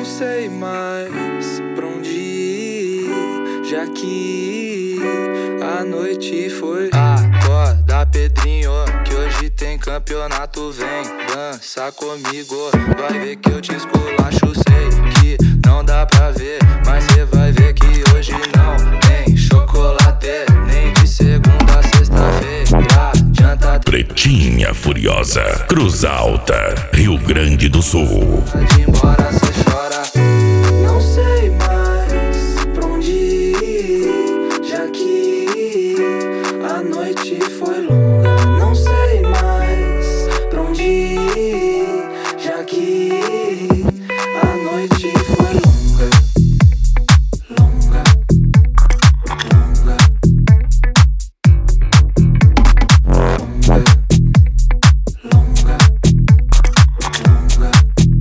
Não sei mais pra onde ir, já que a noite foi. Acorda, Pedrinho, que hoje tem campeonato. Vem dança comigo, vai ver que eu te esculacho. Sei que não dá pra ver, mas cê vai ver que hoje não tem chocolate, nem de segunda a sexta-feira. Janta Pretinha Furiosa, Cruz Alta, Rio Grande do Sul. de embora, cê chora. Não sei mais pra onde ir, já que a noite foi longa. Não sei mais pra onde ir, já que a noite foi longa. Longa, longa, longa, longa, longa.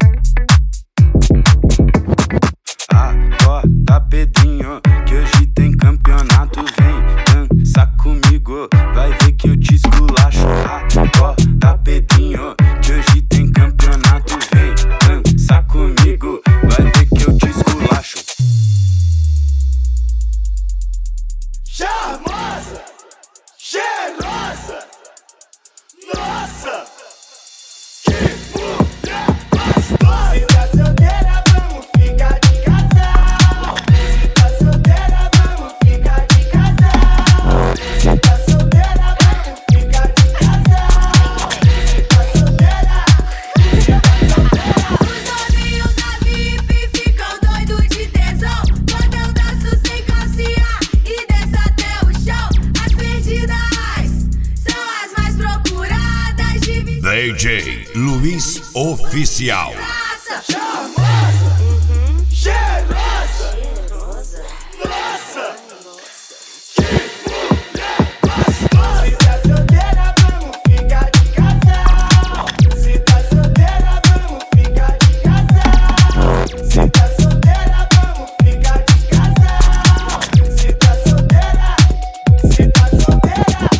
Acorda, Pedrinho, que hoje tem campeonato. Vem dança comigo, vai ver que eu te esculacho. Acorda, Pedrinho, que hoje tem campeonato. Vem dança comigo, vai ver que eu te esculacho. Charmosa, cheirosa, nossa, que mulher gostosa. Se tá solteira, vamos ficar de casal. Se tá solteira, vamos ficar de casal. Se tá solteira, vamos ficar de casal. Se tá solteira, Os novinhos da VIP ficam doidos de tesão quando eu danço sem calcinha e desço até o chão. As perdidas são as mais procuradas de DJ Luiz Oficial. vidraça. charmosa, cheirosa, nossa, que mulher gostosa. Se tá solteira, vamos ficar de casal. Se tá solteira, vamos ficar de casal. Se tá solteira, vamos ficar de casal. Se tá solteira, se tá solteira.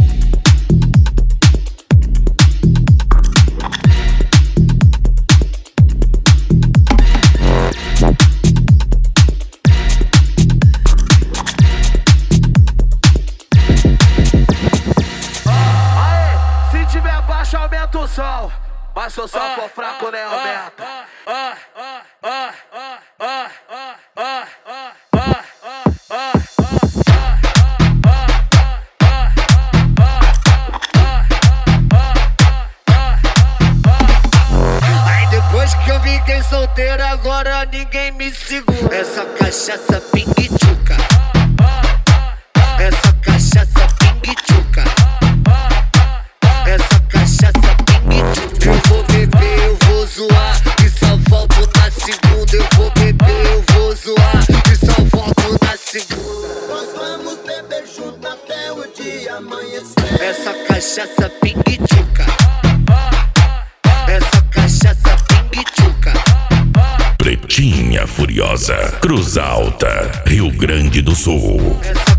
Se tiver baixo, aumenta o som. Mas se o som for fraco, nem aumenta. Aí depois que eu fiquei solteiro, agora ninguém me segura. Essa cachaça pingue-tchuca. Essa cachaça pingue-tchuca. Essa cachaça pingue-tchuca. Eu vou beber, eu vou zoar e só volto na segunda. Eu vou beber, eu vou zoar e só volto na segunda. Nós vamos beber junto até o dia amanhecer. Essa cachaça pingue-tchuca. Essa cachaça pingue-tchuca. Pretinha Furiosa, Cruz Alta, Rio Grande do Sul. Essa